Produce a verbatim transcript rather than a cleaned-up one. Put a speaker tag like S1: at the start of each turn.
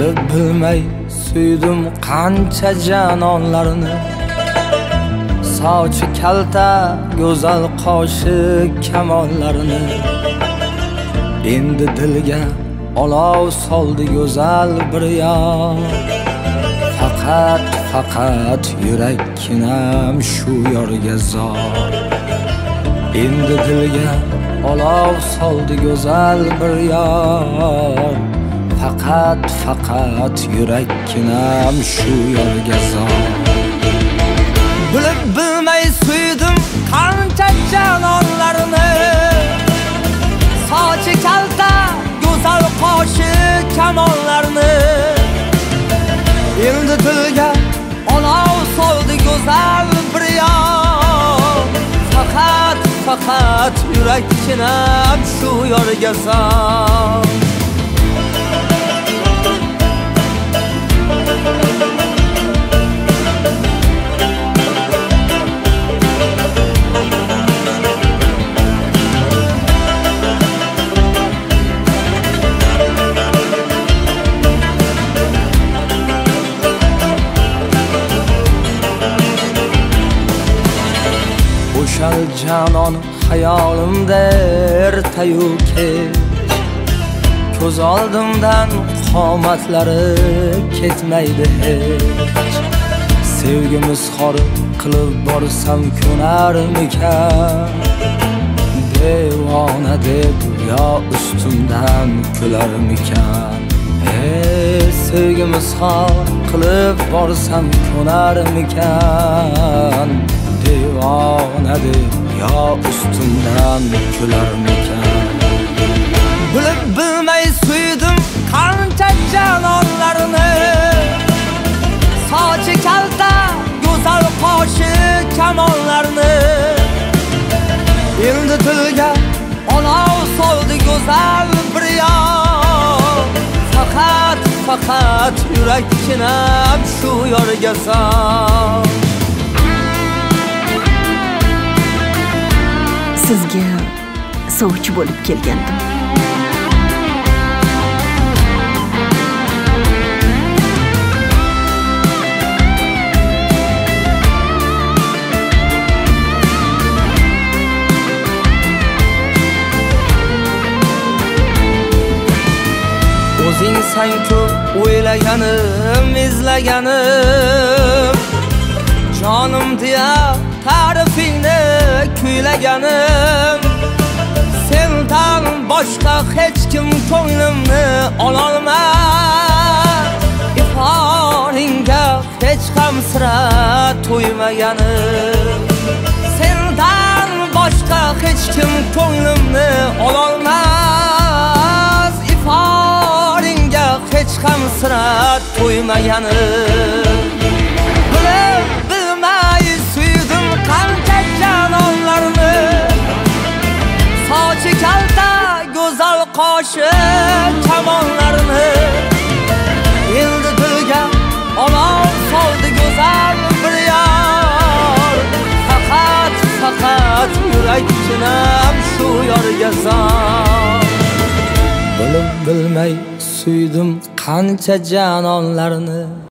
S1: Bilib bilmay suydim qancha janonlarni. Sochi kalta, go'zal qoshi kamollarini. Endi dilga olov soldi go'zal bir yor. Faqat faqat yurakkinam shu yorga zor. Endi dilga olov soldi go'zal bir yor. Faqat faqat yurakkinam shu yorga zor. Bilib bilmay suydim qancha janonlarni. Sochi kalta, go'zal qoshi kamonlarni. Endi dilga olov soldi go'zal bir yor. Faqat faqat yurakkinam shu yorga zor. O'shal janon hayolimda ertayu kech. Ko'z oldimdan qomatlari ketmaydi hech. Sevgimiz xor qilib borsam ko'narmikan? Devona deb yo ustimdan kularmikan? Ey sevgimiz xor qilib borsam ko'narmikan? Devona deb yo ustimdan kularmikan? Bilib bilmay suydim qancha janonlarni. Sochi kalta, go'zal qoshi kamonlarni. Endi dilga olov soldi go'zal bir yor. Faqat faqat yurakkinam shu yorga zor.
S2: Sizga sovchi bo'lib kelgandim.
S1: O'zing san-ku o'ylaganim, izlaganim. Jonim deya ta'rifingni kuylaganim. Sendan boshqa hech kim ko'nglimni ololmas. Iforingga hech ham sira to'ymaganim. Sendan boshqa hech kim ko'nglimni ololmas. Iforingga hech ham sira to'ymaganim. Bilib bilmay suydim qancha janonlarni. Sochi kalta, go'zal qoshi kamonlarni. Endi dilga olov soldi go'zal bir yor. Faqat faqat yurakkinam shu yorga zor. Bilib bilmay suydim qancha janonlarni.